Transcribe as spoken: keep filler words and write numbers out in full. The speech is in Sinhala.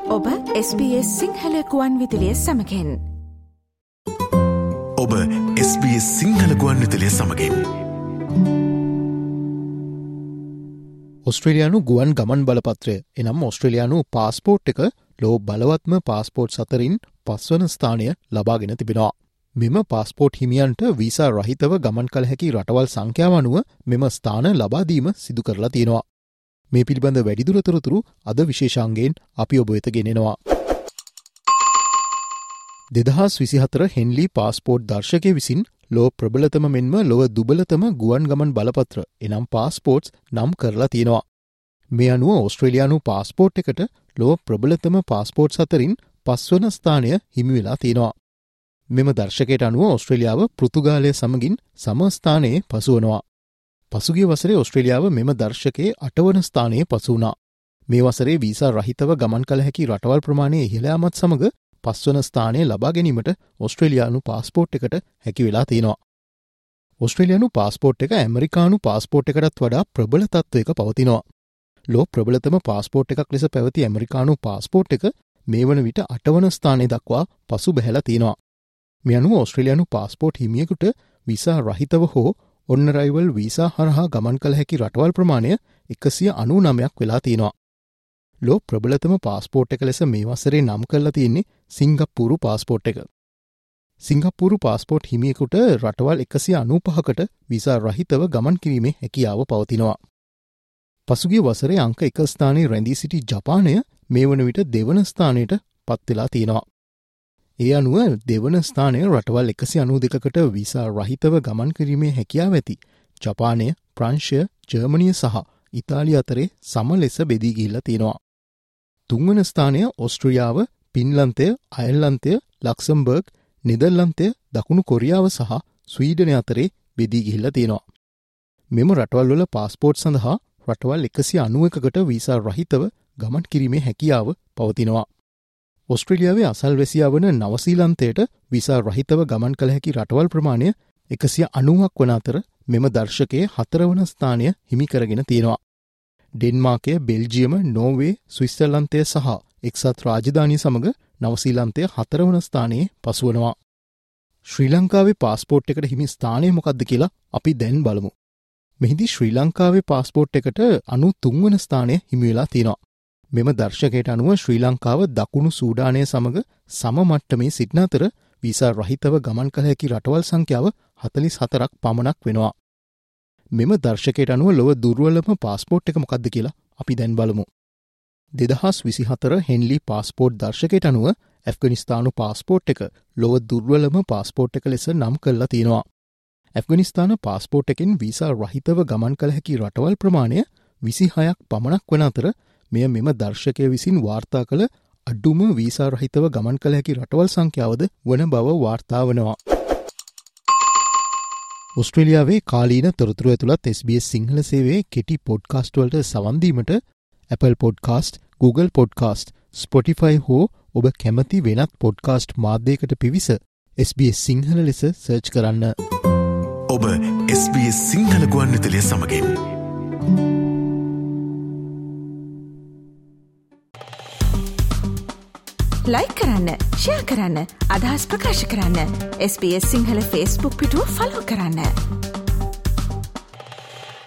ඔබ එස් බී එස් සිංහල ගුවන් විදුලිය සමගින්. ඔබ එස් බී එස් සිංහල ගුවන් විදුලිය සමගින්. ඔස්ට්‍රේලියානු ගුවන් ගමන් බලපත්‍රය එනම් ඔස්ට්‍රේලියානු පාස්පෝර්ට් එක ලෝ බලවත්ම පාස්පෝර්ට් අතරින් පස්වන ස්ථානය ලබාගෙන තිබෙනවා. මෙම පාස්පෝර්ට් හිමියන්ට වීසා රහිතව ගමන් කළ හැකි රටවල් සංඛ්‍යාව අනුව මෙම ස්ථාන ලබාදීම සිදු කරලා තියෙනවා. මේ පිළිබඳ වැඩිදුර තොරතුරු අද විශේෂාංගයෙන් අපි ඔබ වෙත ගෙනෙනවා. දෙදහස් විසිහතර හෙන්ලි පාස්පෝර්ට් දර්ශකය විසින් ලෝ ප්‍රබලතම මෙන්ම ලොව දුබලතම ගුවන් ගමන් බලපත්‍ර එනම් පාස්පෝර්ට්ස් නම් කරලා තියෙනවා. මේ අනුව ඔස්ට්‍රේලියානු පාස්පෝර්ට් එකට ලොව ප්‍රබලතම පාස්පෝර්ට්ස් අතරින් පස්වන ස්ථානය හිමි වෙලා තියෙනවා. මෙම දර්ශකයට අනුව ඔස්ට්‍රේලියාව පෘතුගාලය සමගින් සමස්ථානයේ පසුවනවා. පසුගිය වසරේ ඔස්ට්‍රේලියාව මෙම දර්ශකයේ අටවන ස්ථානයේ පසු වුණා. මේ වසරේ වීසා රහිතව ගමන් කළ හැකි රටවල් ප්‍රමාණය ඉහළ යාමත් සමග පස්වන ස්ථානය ලබා ගැනීමට ඔස්ට්‍රේලියානු පාස්පෝර්ට් එකට හැකි වෙලා තියෙනවා. ඔස්ට්‍රේලියානු පාස්පෝර්ට් එක ඇමරිකානු පාස්පෝර්ට් එකටත් වඩා ප්‍රබල තත්ත්වයක පවතිනවා. ලෝ ප්‍රබලතම පාස්පෝර්ට් එකක් ලෙස පැවති ඇමරිකානු පාස්පෝර්ට් එක මේ වන විට අටවන ස්ථානය දක්වා පසු බැහැලා තියෙනවා. මේ අනුව ඔස්ට්‍රේලියානු පාස්පෝර්ට් හිමියෙකුට වීසා රහිතව හෝ ඔන්න රයිවල් වීසා හරහා ගමන් කළ හැකි රටවල් ප්‍රමාණය එකසිය අනූනමයක් වෙලා තියෙනවා. ලෝ ප්‍රබලතම පාස්පෝර්ට් එක ලෙස මේ වසරේ නම් කරලා තියෙන්නේ සිංගප්පූරු පාස්පෝර්ට් එක. සිංගප්පූරු පාස්පෝර්ට් හිමියෙකුට රටවල් එකසිය අනූපහකට වීසා රහිතව ගමන් කිරීමේ හැකියාව පවතිනවා. පසුගිය වසරේ අංක එක ස්ථානයේ රැඳී සිටි ජපානය මේ වන විට දෙවන ස්ථානයට පත් වෙලා තියෙනවා. ඒ අනුව දෙවන ස්ථානය රටවල් එකසිය අනූ දෙකකට වීසා රහිතව ගමන් කිරීමේ හැකියාව ඇති ජපානය, ප්‍රංශය, ජර්මනිය සහ ඉතාලිය අතරේ සම ලෙස බෙදී ගිහිල්ලා තියෙනවා. තුන්වන ස්ථානය ඔස්ට්‍රියාව, පින්ලන්තය, අයර්ලන්තය, ලක්සම්බර්ග්, නෙදර්ලන්තය, දකුණු කොරියාව සහ ස්වීඩනය අතරේ බෙදී ගිහිල්ලා තියෙනවා. මෙම රටවල් වල පාස්පෝර්ට් සඳහා රටවල් එකසිය අනූ එකකට වීසා රහිතව ගමන් කිරීමේ හැකියාව පවතිනවා. ඔස්ට්‍රේලියාවේ අසල්වැසියා වන නවසීලන්තයට වීසා රහිතව ගමන් කළ හැකි රටවල් ප්‍රමාණය එකසිය අනූවක් වන අතර මෙම දර්ශකයේ හතරවන ස්ථානය හිමි කරගෙන තියෙනවා. ඩෙන්මාර්කය, බෙල්ජියම, නෝර්වේ, ස්විට්සර්ලන්තය සහ එක්සත් රාජධානිය සමග නවසීලන්තය හතරවන ස්ථානයේ පසුවනවා. ශ්‍රී ලංකාවේ පාස්පෝර්ට් එකට හිමි ස්ථානය මොකක්ද කියලා අපි දැන් බලමු. මෙහිදී ශ්‍රී ලංකාවේ පාස්පෝර්ට් එකට අනූතුන්වන ස්ථානය හිමි වෙලා තියෙනවා. මෙම දර්ශකයට අනුව ශ්‍රී ලංකාව දකුණු සූඩානය සමග සම මට්ටමේ සිටින අතර වීසා රහිතව ගමන් කළ හැකි රටවල් සංඛ්‍යාව හතළිස් හතරක් පමණක් වෙනවා. මෙම දර්ශකයට අනුව ලොව දුර්වලම පාස්පෝර්ට් එක මොකක්ද කියලා අපි දැන් බලමු. දෙදහස් විසිහතර හෙන්ලි පාස්පෝර්ට් දර්ශකයට අනුව ඇෆ්ගනිස්තානු පාස්පෝර්ට් එක ලොව දුර්වලම පාස්පෝර්ට් එක ලෙස නම් කරලා තියෙනවා. ඇෆ්ගනිස්තාන පාස්පෝර්ට් එකෙන් වීසා රහිතව ගමන් කළ හැකි රටවල් ප්‍රමාණය විසිහයක් පමණක් වන අතර මෙය මෙම දර්ශකය විසින් වාර්තා කළ අඩුම වීසා රහිතව ගමන් කළ හැකි රටවල් සංඛ්‍යාවද වන බව වාර්තා වනවා. ඔස්ට්‍රේලියාවේ කාලීන තොරතුරු ඇතුළත් එස් බී එස් සිංහල සේවයේ කෙටි පොඩ්කාස්ට් වලට සවන් දීමට Apple Podcast, Google Podcast, Spotify හෝ ඔබ කැමති වෙනත් පොඩ්කාස්ට් මාධ්‍යයකට පිවිස එස් බී එස් සිංහල ලෙස සර්ච් කරන්න. ඔබ එස් බී එස් සිංහල ගුවන් විදුලිය සමගින්. ලයික් කරන්න, ෂෙයා කරන්න, අදහස් ප්‍රකාශ කරන්න. S B S Sinhala Facebook පිටුව ෆලෝ කරන්න.